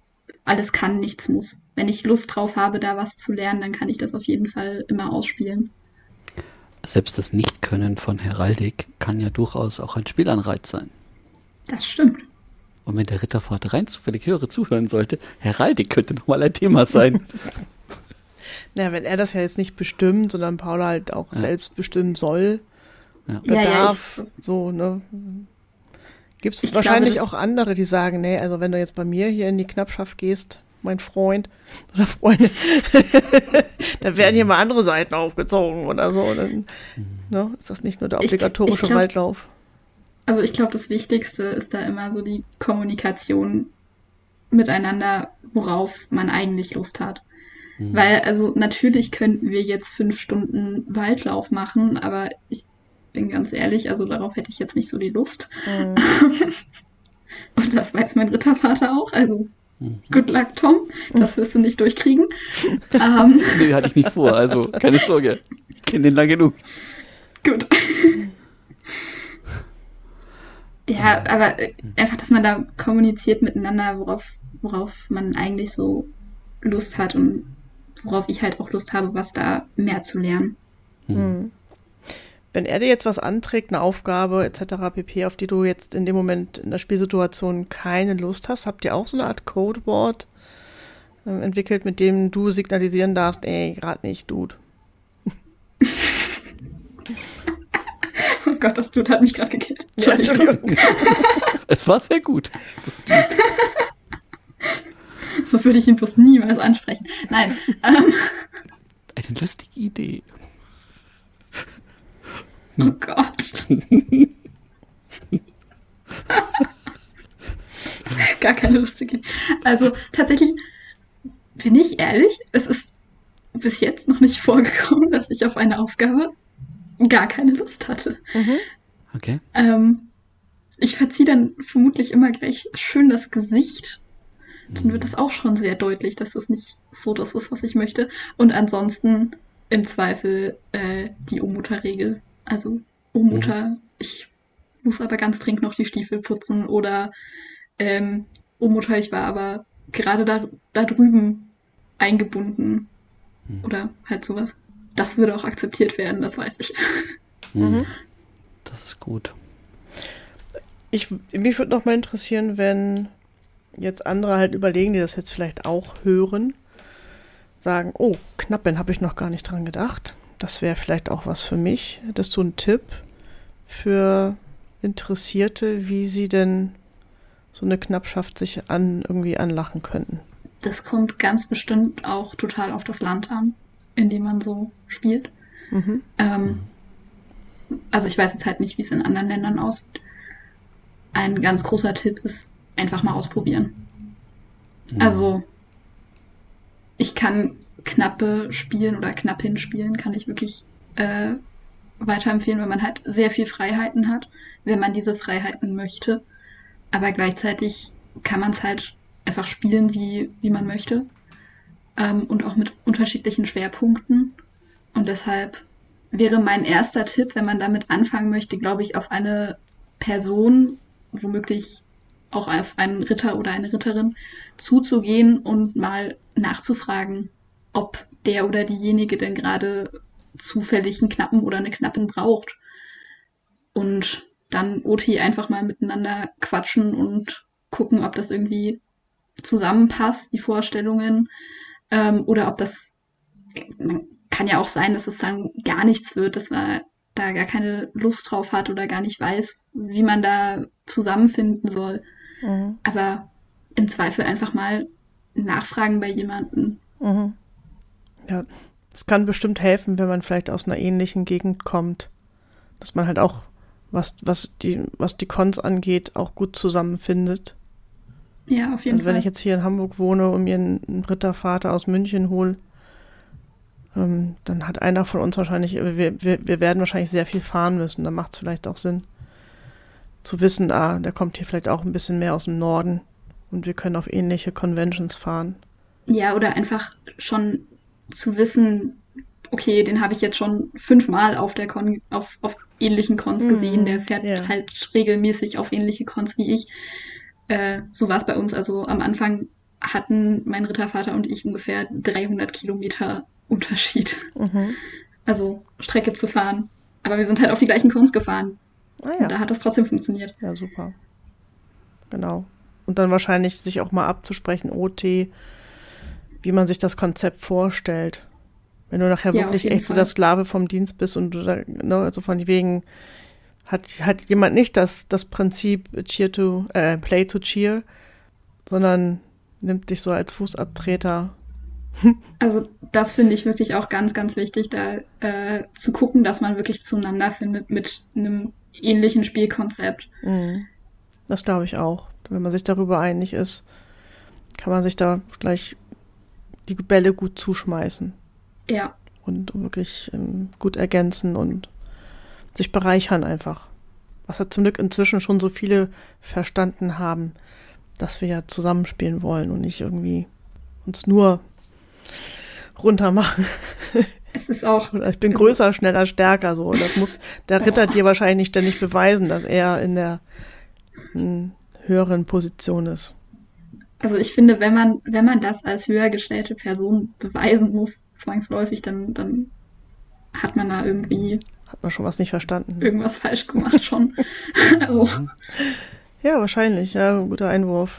alles kann, nichts muss. Wenn ich Lust drauf habe, da was zu lernen, dann kann ich das auf jeden Fall immer ausspielen. Selbst das Nichtkönnen von Heraldik kann ja durchaus auch ein Spielanreiz sein. Das stimmt. Und wenn der Rittervater rein zufällig höre zuhören sollte, Heraldik könnte nochmal ein Thema sein. Na, wenn er das ja jetzt nicht bestimmt, sondern Paula halt auch ja. selbst bestimmen soll, ja. oder ja, darf, ja, ich, so, ne. Gibt es wahrscheinlich glaube, auch andere, die sagen, nee, also wenn du jetzt bei mir hier in die Knappschaft gehst, mein Freund oder Freundin, da werden hier mal andere Seiten aufgezogen oder so. Dann, ne, ist das nicht nur der obligatorische ich, ich glaub, Waldlauf. Also ich glaube, das Wichtigste ist da immer so die Kommunikation miteinander, worauf man eigentlich Lust hat. Mhm. Weil, also natürlich könnten wir jetzt fünf Stunden Waldlauf machen, aber ich bin ganz ehrlich, also darauf hätte ich jetzt nicht so die Lust. Mhm. Und das weiß mein Rittervater auch, also mhm. good luck, Tom, das wirst du nicht durchkriegen. um, nee, hatte ich nicht vor, also keine Sorge, ich kenne den lang genug. Gut. Ja, aber einfach, dass man da kommuniziert miteinander, worauf, worauf man eigentlich so Lust hat und worauf ich halt auch Lust habe, was da mehr zu lernen. Mhm. Wenn er dir jetzt was anträgt, eine Aufgabe et cetera pp., auf die du jetzt in dem Moment in der Spielsituation keine Lust hast, habt ihr auch so eine Art Codewort äh, entwickelt, mit dem du signalisieren darfst, ey, gerade nicht, Dude. Oh Gott, das Dude hat mich gerade gekillt. Ja, Entschuldigung. Es war sehr gut. So würde ich ihn bloß niemals ansprechen. Nein. Ähm. Eine lustige Idee. Oh Gott. Gar keine lustige Idee. Also tatsächlich, bin ich ehrlich, es ist bis jetzt noch nicht vorgekommen, dass ich auf eine Aufgabe gar keine Lust hatte. Mhm. Okay. Ähm, ich verziehe dann vermutlich immer gleich schön das Gesicht. Dann wird das auch schon sehr deutlich, dass das nicht so das ist, was ich möchte. Und ansonsten im Zweifel äh, die O-Mutter-Regel. Also, oh Mutter, mhm. ich muss aber ganz dringend noch die Stiefel putzen. Oder, ähm, oh Mutter, ich war aber gerade da, da drüben eingebunden. Mhm. Oder halt sowas. Das würde auch akzeptiert werden, das weiß ich. Mhm. Das ist gut. Ich, mich würde noch mal interessieren, wenn jetzt andere halt überlegen, die das jetzt vielleicht auch hören, sagen, oh, Knappeln habe ich noch gar nicht dran gedacht. Das wäre vielleicht auch was für mich. Hättest du einen Tipp für Interessierte, wie sie denn so eine Knappschaft sich an irgendwie anlachen könnten? Das kommt ganz bestimmt auch total auf das Land an, in dem man so spielt. Mhm. Ähm, also ich weiß jetzt halt nicht, wie es in anderen Ländern aussieht. Ein ganz großer Tipp ist, einfach mal ausprobieren. Mhm. Also ich kann Knappe spielen oder Knappin spielen, kann ich wirklich äh, weiterempfehlen, wenn man halt sehr viel Freiheiten hat, wenn man diese Freiheiten möchte. Aber gleichzeitig kann man es halt einfach spielen, wie, wie man möchte. Ähm, und auch mit unterschiedlichen Schwerpunkten. Und deshalb wäre mein erster Tipp, wenn man damit anfangen möchte, glaube ich, auf eine Person, womöglich auch auf einen Ritter oder eine Ritterin zuzugehen und mal nachzufragen, ob der oder diejenige denn gerade zufällig einen Knappen oder eine Knappin braucht. Und dann O T einfach mal miteinander quatschen und gucken, ob das irgendwie zusammenpasst, die Vorstellungen, ähm, oder ob das, kann ja auch sein, dass es dann gar nichts wird, dass man da gar keine Lust drauf hat oder gar nicht weiß, wie man da zusammenfinden soll. Mhm. Aber im Zweifel einfach mal nachfragen bei jemandem. Mhm. Ja, es kann bestimmt helfen, wenn man vielleicht aus einer ähnlichen Gegend kommt, dass man halt auch, was, was die, was die Cons angeht, auch gut zusammenfindet. Ja, auf jeden also, wenn Fall. ich jetzt hier in Hamburg wohne und mir einen Rittervater aus München hole, ähm, dann hat einer von uns wahrscheinlich, wir, wir, wir werden wahrscheinlich sehr viel fahren müssen. Da macht es vielleicht auch Sinn, zu wissen, ah, der kommt hier vielleicht auch ein bisschen mehr aus dem Norden und wir können auf ähnliche Conventions fahren. Ja, oder einfach schon zu wissen, okay, den habe ich jetzt schon fünfmal auf der Con, auf, auf ähnlichen Cons Mhm, gesehen, der fährt ja. halt regelmäßig auf ähnliche Cons wie ich. Äh, so war es bei uns. Also am Anfang hatten mein Rittervater und ich ungefähr dreihundert Kilometer Unterschied. Mhm. Also Strecke zu fahren. Aber wir sind halt auf die gleichen Cons gefahren. Ah, ja. Und da hat das trotzdem funktioniert. Ja, super. Genau. Und dann wahrscheinlich sich auch mal abzusprechen, O T, wie man sich das Konzept vorstellt. Wenn du nachher ja, wirklich echt Fall. so der Sklave vom Dienst bist und du da, ne, also von wegen hat, hat jemand nicht das, das Prinzip Cheer to, äh, Play to Cheer, sondern nimmt dich so als Fußabtreter. Also das finde ich wirklich auch ganz, ganz wichtig, da äh, zu gucken, dass man wirklich zueinander findet mit einem ähnlichen Spielkonzept. Das glaube ich auch. Wenn man sich darüber einig ist, kann man sich da gleich die Bälle gut zuschmeißen. Ja. Und wirklich ähm, gut ergänzen und sich bereichern einfach. Was ja zum Glück inzwischen schon so viele verstanden haben, dass wir ja zusammenspielen wollen und nicht irgendwie uns nur runter machen. Es ist auch. Oder ich bin größer, schneller, stärker, so. Das muss der Ritter dir wahrscheinlich nicht ständig beweisen, dass er in der in höheren Position ist. Also ich finde, wenn man, wenn man das als höher gestellte Person beweisen muss, zwangsläufig, dann, dann hat man da irgendwie. Hat man schon was nicht verstanden. Irgendwas falsch gemacht schon. Also. Ja, wahrscheinlich, ja, ein guter Einwurf.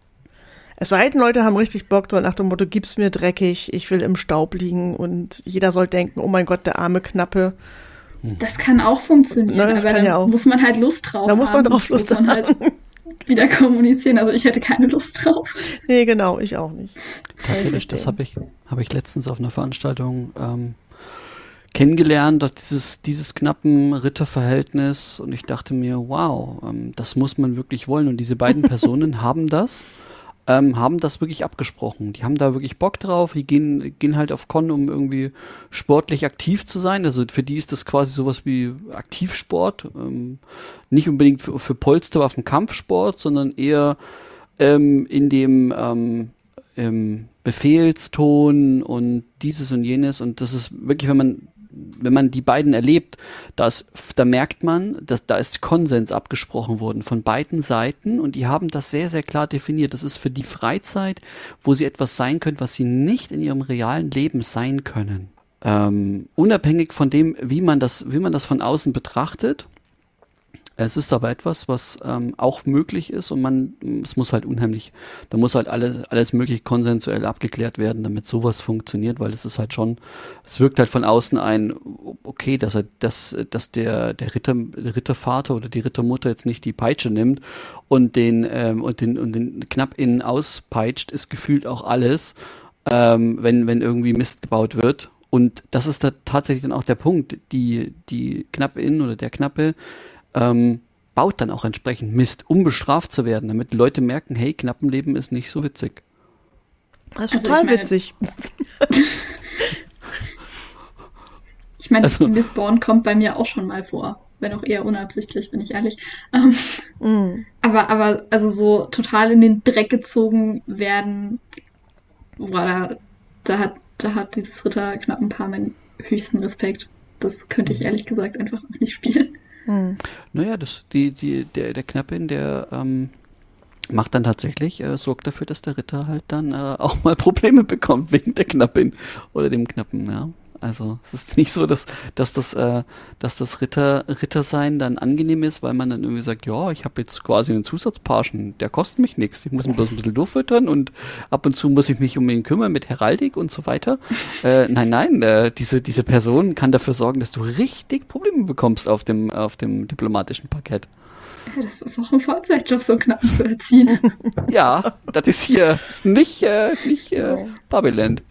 Es sei denn, Leute haben richtig Bock drauf, nach dem Motto, gib's mir dreckig, ich will im Staub liegen und jeder soll denken, oh mein Gott, der arme Knappe. Das kann auch funktionieren, Na, das aber dann ja auch. muss man halt Lust drauf da haben. Da muss man drauf Lust haben. Halt wieder kommunizieren, also ich hätte keine Lust drauf. Nee, genau, ich auch nicht. Tatsächlich, das habe ich, hab ich letztens auf einer Veranstaltung ähm, kennengelernt, dass dieses, dieses knappen Ritterverhältnis, und ich dachte mir, wow, ähm, das muss man wirklich wollen, und diese beiden Personen haben das, ähm, haben das wirklich abgesprochen. Die haben da wirklich Bock drauf, die gehen, gehen halt auf Con, um irgendwie sportlich aktiv zu sein, also für die ist das quasi sowas wie Aktivsport, ähm, nicht unbedingt für, für Polsterwaffen Kampfsport, sondern eher ähm, in dem ähm, ähm, Befehlston und dieses und jenes, und das ist wirklich, wenn man wenn man die beiden erlebt, das, da merkt man, dass da ist Konsens abgesprochen worden von beiden Seiten, und die haben das sehr, sehr klar definiert. Das ist für die Freizeit, wo sie etwas sein können, was sie nicht in ihrem realen Leben sein können. Ähm, unabhängig von dem, wie man das, wie man das von außen betrachtet. Es ist aber etwas, was ähm, auch möglich ist, und man, es muss halt unheimlich, da muss halt alles, alles möglich konsensuell abgeklärt werden, damit sowas funktioniert, weil es ist halt schon, es wirkt halt von außen ein, okay, dass er, dass, dass der, der Ritter, der Rittervater oder die Rittermutter jetzt nicht die Peitsche nimmt und den, ähm, und den, und den knapp innen auspeitscht, ist gefühlt auch alles, ähm, wenn, wenn irgendwie Mist gebaut wird. Und das ist da tatsächlich dann auch der Punkt, die, die Knappin oder der Knappe, Ähm, baut dann auch entsprechend Mist, um bestraft zu werden, damit Leute merken, hey, Knappenleben ist nicht so witzig. Das ist also total ich meine, witzig. Ich meine, also, Missborn kommt bei mir auch schon mal vor, wenn auch eher unabsichtlich, bin ich ehrlich. Ähm, mm. Aber, aber also so total in den Dreck gezogen werden, boah, da, da, hat, da hat dieses Ritterknappenpaar meinen höchsten Respekt. Das könnte ich ehrlich gesagt einfach auch nicht spielen. Hm. Naja, das, die, die, der, der Knappin, der ähm, macht dann tatsächlich, äh, sorgt dafür, dass der Ritter halt dann äh, auch mal Probleme bekommt wegen der Knappin oder dem Knappen, ja. Also es ist nicht so, dass, dass das, äh, dass das Ritter, Rittersein dann angenehm ist, weil man dann irgendwie sagt, ja, ich habe jetzt quasi einen Zusatzpagen, der kostet mich nichts, ich muss ihn bloß ein bisschen durchfüttern und ab und zu muss ich mich um ihn kümmern mit Heraldik und so weiter. Äh, nein, nein, äh, diese, diese Person kann dafür sorgen, dass du richtig Probleme bekommst auf dem, auf dem diplomatischen Parkett. Ja, das ist auch ein Vollzeitjob, so knapp zu erziehen. Ja, das ist hier nicht, äh, nicht äh, Babyland.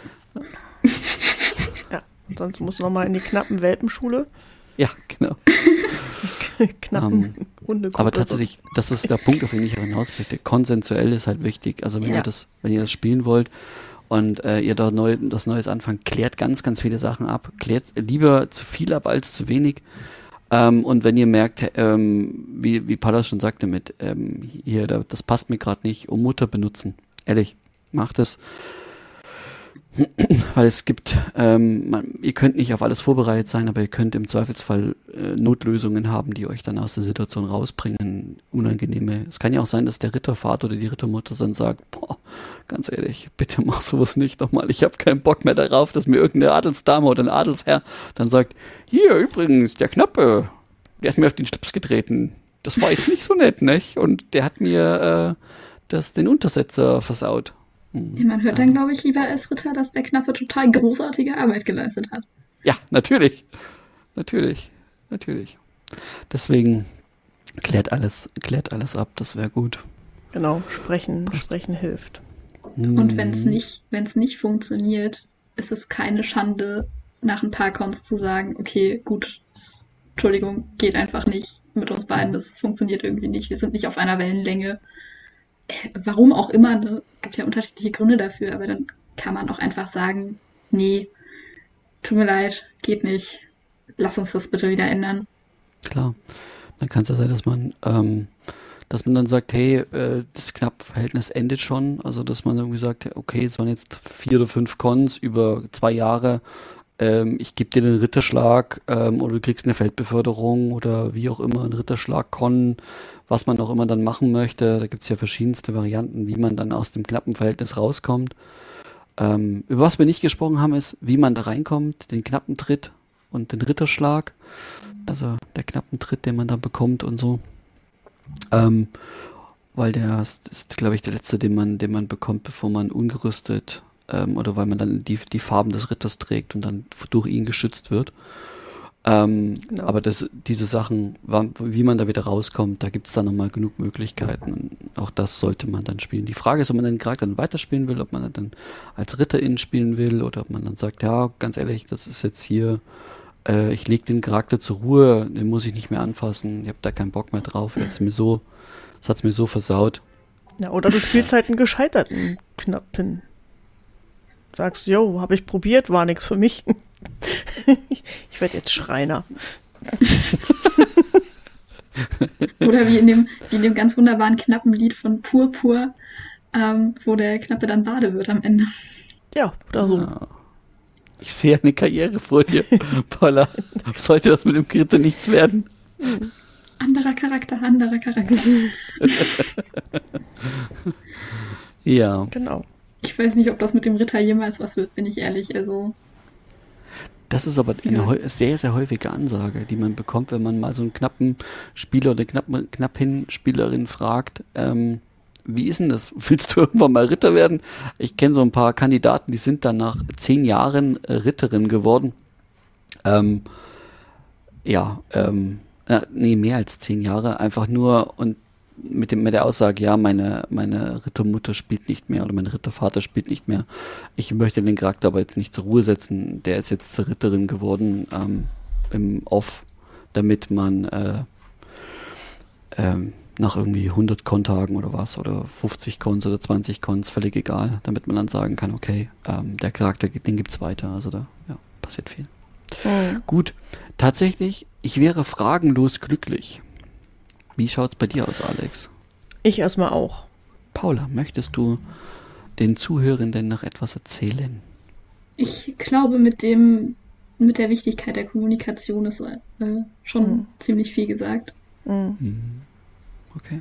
Sonst muss noch mal in die knappen Welpenschule. Ja, genau. Knappen um, Hundegruppe. Aber tatsächlich, das ist der Punkt, auf den ich hinaus möchte. Konsensuell ist halt wichtig. Also wenn ja. ihr das, wenn ihr das spielen wollt und äh, ihr da neu, das Neues anfangt, klärt ganz, ganz viele Sachen ab. Klärt lieber zu viel ab als zu wenig. Ähm, und wenn ihr merkt, ähm, wie, wie Pallas schon sagte, mit ähm, hier, da, das passt mir gerade nicht, um Mutter benutzen. Ehrlich, macht es. Weil es gibt, ähm, man, ihr könnt nicht auf alles vorbereitet sein, aber ihr könnt im Zweifelsfall äh, Notlösungen haben, die euch dann aus der Situation rausbringen. Unangenehme. Es kann ja auch sein, dass der Rittervater oder die Rittermutter dann sagt, boah, ganz ehrlich, bitte mach sowas nicht nochmal. Ich habe keinen Bock mehr darauf, dass mir irgendeine Adelsdame oder ein Adelsherr dann sagt, hier übrigens, der Knappe, der ist mir auf den Schlips getreten. Das war jetzt nicht so nett, nicht? Und der hat mir äh, das, den Untersetzer versaut. Ja, man hört dann, glaube ich, lieber als Ritter, dass der Knappe total großartige Arbeit geleistet hat. Ja, natürlich. Natürlich. Natürlich. Deswegen klärt alles, klärt alles ab, das wäre gut. Genau, sprechen, sprechen hilft. Und wenn es nicht, wenn es nicht funktioniert, ist es keine Schande, nach ein paar Cons zu sagen, okay, gut, das, Entschuldigung, geht einfach nicht mit uns beiden, das funktioniert irgendwie nicht, wir sind nicht auf einer Wellenlänge. Warum auch immer, ne? Gibt ja unterschiedliche Gründe dafür, aber dann kann man auch einfach sagen, nee, tut mir leid, geht nicht, lass uns das bitte wieder ändern. Klar, dann kann es ja sein, dass man, ähm, dass man dann sagt, hey, äh, das Knappverhältnis endet schon, also dass man irgendwie sagt, okay, es waren jetzt vier oder fünf Cons über zwei Jahre, ähm, ich gebe dir den Ritterschlag ähm, oder du kriegst eine Feldbeförderung oder wie auch immer, ein Ritterschlag-Con, was man auch immer dann machen möchte. Da gibt es ja verschiedenste Varianten, wie man dann aus dem knappen Verhältnis rauskommt. Ähm, über was wir nicht gesprochen haben, ist, wie man da reinkommt, den knappen Tritt und den Ritterschlag. Also der knappen Tritt, den man da bekommt und so. Ähm, weil der ist, ist glaube ich, der letzte, den man, den man bekommt, bevor man ungerüstet ähm, oder weil man dann die, die Farben des Ritters trägt und dann durch ihn geschützt wird. Ähm, genau. Aber das, diese Sachen, wie man da wieder rauskommt, da gibt es dann nochmal genug Möglichkeiten. Und auch das sollte man dann spielen. Die Frage ist, ob man den Charakter dann weiterspielen will, ob man dann als Ritterin spielen will oder ob man dann sagt, ja, ganz ehrlich, das ist jetzt hier, äh, ich lege den Charakter zur Ruhe, den muss ich nicht mehr anfassen, ich habe da keinen Bock mehr drauf, das ist mir so, das hat's mir so versaut. Ja, oder du spielst halt einen gescheiterten Knappen. Sagst, jo, habe ich probiert, war nichts für mich. Ich werde jetzt Schreiner. Oder wie in dem, wie in dem ganz wunderbaren knappen Lied von Purpur, ähm, wo der Knappe dann Bade wird am Ende. Ja, oder so. Ja. Ich sehe eine Karriere vor dir, Paula. Sollte das mit dem Kritte nichts werden? Anderer Charakter, anderer Charakter. Ja. Genau. Ich weiß nicht, ob das mit dem Ritter jemals was wird, bin ich ehrlich. Also. Das ist aber eine ja. sehr, sehr häufige Ansage, die man bekommt, wenn man mal so einen knappen Spieler oder knappen, knappen Spielerin fragt, ähm, wie ist denn das? Willst du irgendwann mal Ritter werden? Ich kenne so ein paar Kandidaten, die sind dann nach zehn Jahren äh, Ritterin geworden. Ähm, ja, ähm, äh, nee, mehr als zehn Jahre, einfach nur und mit dem mit der Aussage, ja, meine meine Rittermutter spielt nicht mehr oder mein Rittervater spielt nicht mehr. Ich möchte den Charakter aber jetzt nicht zur Ruhe setzen. Der ist jetzt zur Ritterin geworden ähm, im Off, damit man äh, ähm, nach irgendwie hundert Con-Tagen oder was oder fünfzig Cons oder zwanzig Cons, völlig egal, damit man dann sagen kann, okay, ähm, der Charakter, den gibt's weiter. Also da ja, passiert viel. Mhm. Gut, tatsächlich, ich wäre fragenlos glücklich. Wie schaut's bei dir aus, Alex? Ich erstmal auch. Paula, möchtest du den Zuhörenden noch etwas erzählen? Ich glaube, mit dem, mit der Wichtigkeit der Kommunikation ist äh, schon mhm. ziemlich viel gesagt. Mhm. Okay.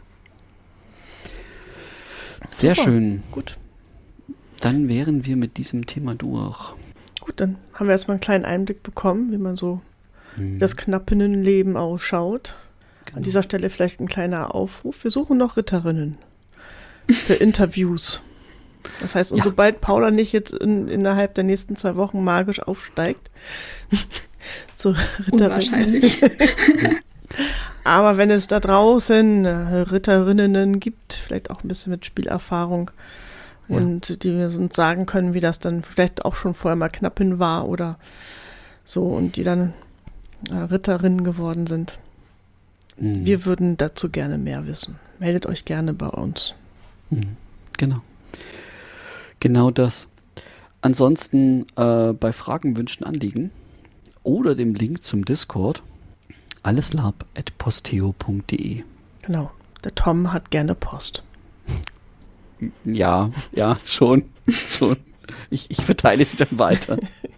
Sehr Super. schön. Gut. Dann wären wir mit diesem Thema durch. Gut, dann haben wir erstmal einen kleinen Einblick bekommen, wie man so mhm. das Knappinnenleben ausschaut. Genau. An dieser Stelle vielleicht ein kleiner Aufruf. Wir suchen noch Ritterinnen für Interviews. Das heißt, und ja. sobald Paula nicht jetzt in, innerhalb der nächsten zwei Wochen magisch aufsteigt zur Ritterin. Unwahrscheinlich. Aber wenn es da draußen Ritterinnen gibt, vielleicht auch ein bisschen mit Spielerfahrung ja. und die wir uns sagen können, wie das dann vielleicht auch schon vorher mal Knappin war oder so und die dann Ritterinnen geworden sind. Mhm. Wir würden dazu gerne mehr wissen. Meldet euch gerne bei uns. Mhm. Genau. Genau das. Ansonsten äh, bei Fragen, Wünschen, Anliegen oder dem Link zum Discord alleslab at posteo punkt de. Genau. Der Tom hat gerne Post. Ja, ja, schon. schon. Ich, ich verteile sie dann weiter.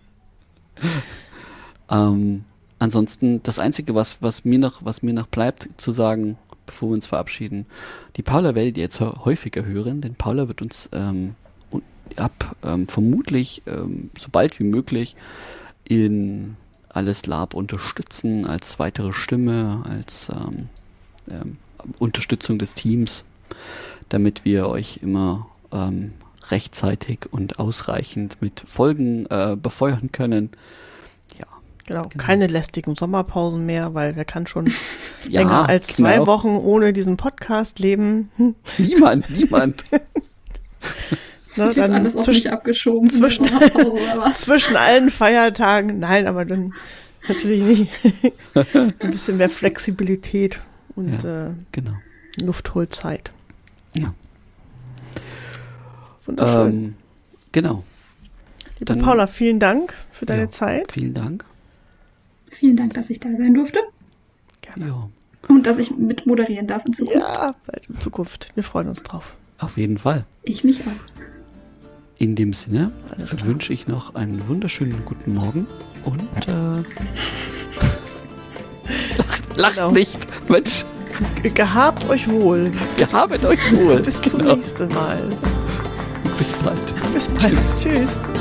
ähm, ansonsten, das Einzige, was, was, mir noch, was mir noch bleibt zu sagen, bevor wir uns verabschieden, die Paula werdet ihr jetzt häufiger hören, denn Paula wird uns ähm, ab ähm, vermutlich ähm, so bald wie möglich in Alles Lab unterstützen, als weitere Stimme, als ähm, ähm, Unterstützung des Teams, damit wir euch immer ähm, rechtzeitig und ausreichend mit Folgen äh, befeuern können. Ja, genau, genau, keine lästigen Sommerpausen mehr, weil wer kann schon ja, länger als zwei genau. Wochen ohne diesen Podcast leben? Niemand, niemand. Das wird jetzt alles auf mich abgeschoben. Zwischen, zwischen allen Feiertagen. Nein, aber dann natürlich nicht. Ein bisschen mehr Flexibilität und ja, äh, genau. Luftholzeit. Ja. Wunderschön. Ähm, genau. Liebe Dann, Paula, vielen Dank für deine ja, Zeit. Vielen Dank. Vielen Dank, dass ich da sein durfte. Gerne. Ja. Und dass ich mit moderieren darf in Zukunft. Ja, bald in Zukunft. Wir freuen uns drauf. Auf jeden Fall. Ich mich auch. In dem Sinne Alles klar. wünsche ich noch einen wunderschönen guten Morgen und äh, lacht, lacht Genau. nicht, Mensch. Gehabt euch wohl. Gehabet euch wohl. Bis zum Genau. nächsten Mal. Bis bald. Bis bald. Tschüss. Tschüss.